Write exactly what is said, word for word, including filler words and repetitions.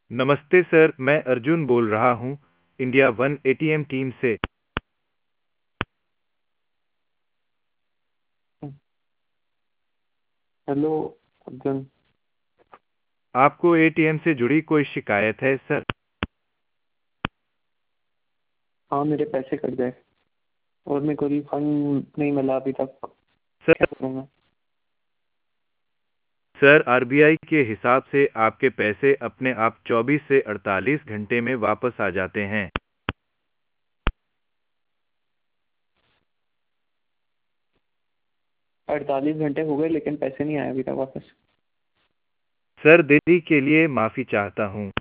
नमस्ते सर, मैं अर्जुन बोल रहा हूँ, इंडिया वन एटीएम टीम से। हेलो अर्जुन। आपको एटीएम से जुड़ी कोई शिकायत है सर? हाँ, मेरे पैसे कट गए और मेरे को रिफंड नहीं मिला अभी तक। सर क्या करूँगा? सर आरबीआई के हिसाब से आपके पैसे अपने आप चौबीस से अड़तालीस घंटे में वापस आ जाते हैं। अड़तालीस घंटे हो गए लेकिन पैसे नहीं आए अभी तक वापस। सर देरी के लिए माफ़ी चाहता हूँ।